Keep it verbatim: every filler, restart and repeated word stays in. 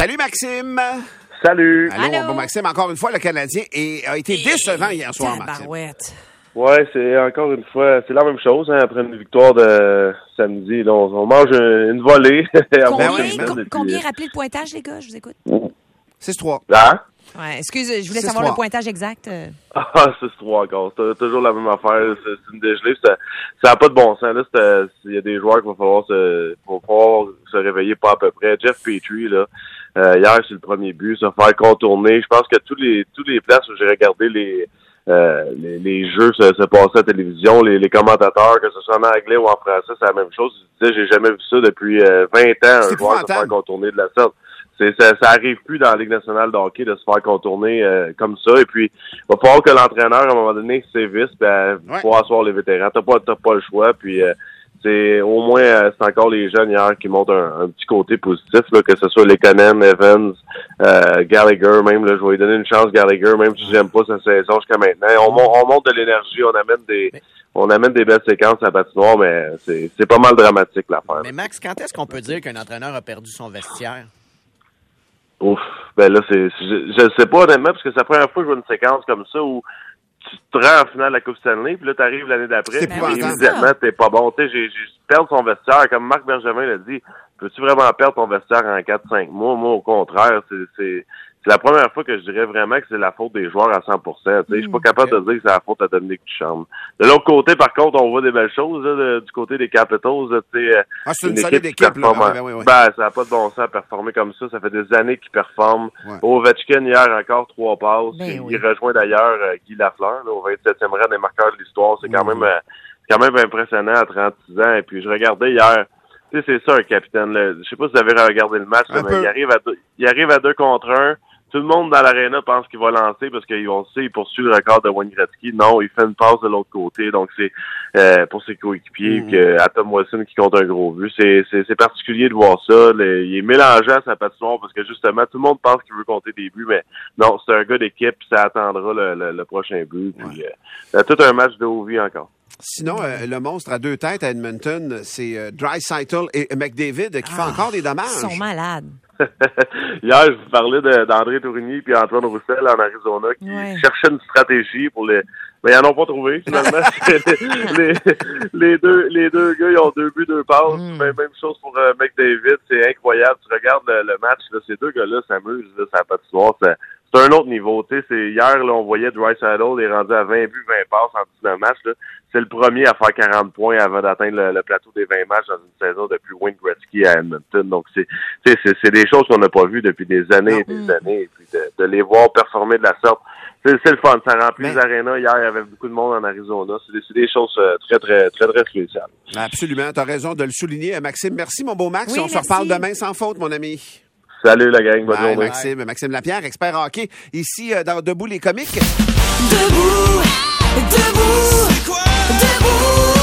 Salut, Maxime. Salut. Allô, Allô? Bon, Maxime, encore une fois, le Canadien est, a été décevant hier soir, Maxime. Tabarouette. Ouais, c'est encore une fois, c'est la même chose. Hein, après une victoire de samedi, là, on, on mange une volée. Combien, oui, com- depuis... combien rappelez le pointage, les gars? Je vous écoute. six trois. Hein? Ouais, excuse, je voulais six savoir trois. le pointage exact. euh. Ah, c'est trois encore. C'est toujours la même affaire. C'est, c'est une dégelée. Ça n'a pas de bon sens. Là, c'est, il y a des joueurs qu'il va falloir se, va falloir se réveiller pas à peu près. Jeff Petrie, là, euh, hier, c'est le premier but, se faire contourner. Je pense que tous les, tous les places où j'ai regardé les, euh, les, les jeux se, se passer à la télévision, les, les commentateurs, que ce soit en anglais ou en français, c'est la même chose. Je disais, j'ai jamais vu ça depuis euh, vingt ans, C'est un joueur se faire contourner de la sorte. C'est, ça, ça arrive plus dans la Ligue nationale de hockey de se faire contourner euh, comme ça. Et puis, il va falloir que l'entraîneur, à un moment donné, sévisse, ben, Ouais. faut asseoir les vétérans. T'as pas, t'as pas le choix. Puis, euh, c'est au moins, euh, c'est encore les jeunes hier qui montrent un, un petit côté positif, là, que ce soit Lekonen, Evans, euh, Gallagher, même. Là, je vais lui donner une chance, Gallagher, même si j'aime pas sa saison jusqu'à maintenant. On, mon- on monte de l'énergie, on amène des, on amène des belles séquences à la patinoire, mais c'est, c'est pas mal dramatique l'affaire. Mais Max, quand est-ce qu'on peut dire qu'un entraîneur a perdu son vestiaire? Ouf, ben là, c'est, je, je sais pas honnêtement, parce que c'est la première fois que je vois une séquence comme ça où tu te rends en finale de la Coupe Stanley, puis là, t'arrives l'année d'après, C'est puis épouvantable. immédiatement, t'es pas bon. Tu sais, j'ai, j'ai perdu son vestiaire, comme Marc Bergevin l'a dit, peux-tu vraiment perdre ton vestiaire en quatre cinq mois? Moi, au contraire, c'est, c'est, c'est la première fois que je dirais vraiment que c'est la faute des joueurs à cent pour cent. Tu sais, je suis pas capable de dire que c'est la faute à Dominique Ducharme. De l'autre côté, par contre, on voit des belles choses, là, de- du côté des Capitals, là, tu sais. Ah, c'est une Une solide équipe qui équipe, là. performe. Ah, ben oui, oui. Ben, ça n'a pas de bon sens à performer comme ça. Ça fait des années qu'ils performent. Ouais. Ovechkin, hier, encore trois passes. Ben il, oui. il rejoint d'ailleurs euh, Guy Lafleur, là, au vingt-septième rang des marqueurs de l'histoire. C'est quand Mhm. même euh, c'est quand même impressionnant à trente-six ans. Et puis, je regardais hier, tu sais, c'est ça, un capitaine. Là. Je sais pas si vous avez regardé le match, là, Un mais peu. il arrive, à deux, il arrive à deux contre un. Tout le monde dans l'aréna pense qu'il va lancer parce qu'ils vont sait, il poursuit le record de Wayne Gretzky. Non, il fait une passe de l'autre côté. Donc, c'est euh, pour ses coéquipiers Mhm. que Atom Wilson qui compte un gros but. C'est, c'est, c'est particulier de voir ça. Le- il est mélangeant sa patinoire parce que justement, tout le monde pense qu'il veut compter des buts, mais non, c'est un gars d'équipe, puis ça attendra le, le, le prochain but. Puis, euh, tout un match de haut vie encore. Sinon, euh, le monstre à deux têtes à Edmonton, c'est euh, Draisaitl et McDavid qui font encore des Ils dommages. sont malades. Hier, je vous parlais de, d'André Tourigny puis Antoine Roussel en Arizona qui Ouais. cherchaient une stratégie pour les... Mais ils n'en ont pas trouvé, finalement. les, les, deux, les deux gars, ils ont deux buts, deux passes. Mm. Même, même chose pour euh, McDavid. C'est incroyable. Tu regardes le, le match, là, ces deux gars-là s'amusent. Là, ça n'a pas de soir. C'est, c'est un autre niveau. Tu sais, c'est, hier, là, on voyait Draisaitl, il est rendu à vingt buts, vingt passes en dix-neuf matchs. Là. C'est le premier à faire quarante points avant d'atteindre le, le plateau des vingt matchs dans une saison depuis Wayne Gretzky à Edmonton. Donc, c'est, c'est, c'est, c'est des choses qu'on n'a pas vues depuis des années et des Mm. années. Et puis de, de les voir performer de la sorte, c'est, c'est le fun. Ça remplit Mais- les arénas. Hier, il y avait beaucoup de monde en Arizona. C'est des, c'est des choses euh, très, très, très, très spéciales. Absolument, tu as raison de le souligner. Maxime, merci, mon beau Max. Oui, On se merci. reparle demain sans faute, mon ami. Salut la gang, bonne Bye, journée. Maxime. Maxime Lapierre, expert hockey, ici euh, dans Debout les comiques. Debout, debout, debout.